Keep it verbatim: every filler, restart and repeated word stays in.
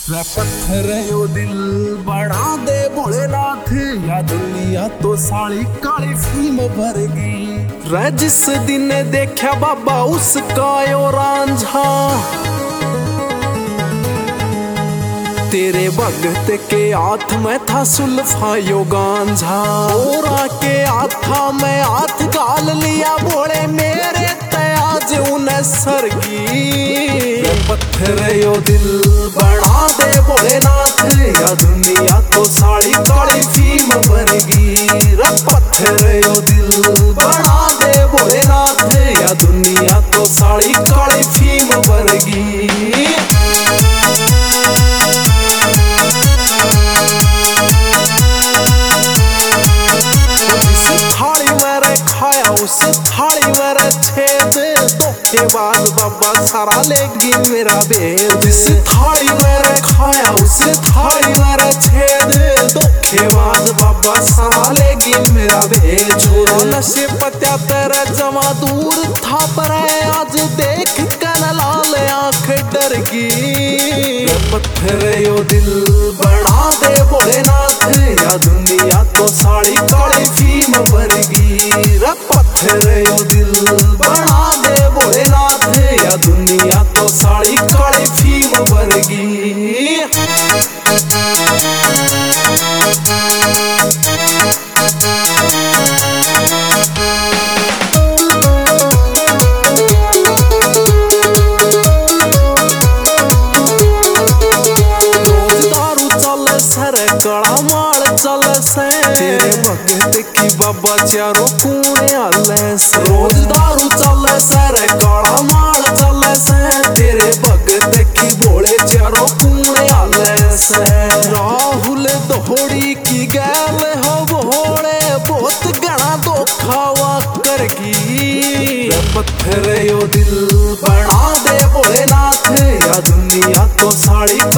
रे पत्थर यो दिल बना दे भोलेनाथ, या दुनिया तो साली काली फिल्म भरगी। रे जिस दिन देखा बाबा उसका यो रांझा, तेरे भगत के हाथ में था सुल्फा यो गांझा। और आके हाथा में हाथ गाल लिया बोले मेरे आज उन्हें सरगी। पत्थर यो दिल बना दे भोलेनाथ, या दुनिया तो साड़ी काली फिल्म भरगी। पत्थर यो दिल बना दे भोलेनाथ, या दुनिया तो साड़ी काली फिल्म भरगी। उस थाली में छेद के बाद बाबा सारा लेगी मेरा बेद। इस थाली में खाया उस थाली में छेद के बाद बाबा सारा लेगी मेरा बेद। छोरो नशे पत्या तेरा जमा दूर था पर आज देख कर लाल आंख डर गई। पत्थर यो दिल बना दे भोलेनाथ, या दुनिया तो साड़ी काली फिल्म भरगी। पत्थर यो दिल बना दे भोलेनाथ, या दुनिया तो साड़ी काली फिल्म भरगी। रोज दारू चल सर कड़ा माल चल से, तेरे भगत की बाबा चारों कुएं आले से। रोज दारू चल सर काला माल चल से, तेरे भगत की बोले चारों कुएं आले से। राहुल दोहड़ी की गैल हो भोले बहुत गणा धोखावा करगी। पत्थर यो दिल बना दे भोलेनाथ, या दुनिया तो साड़ी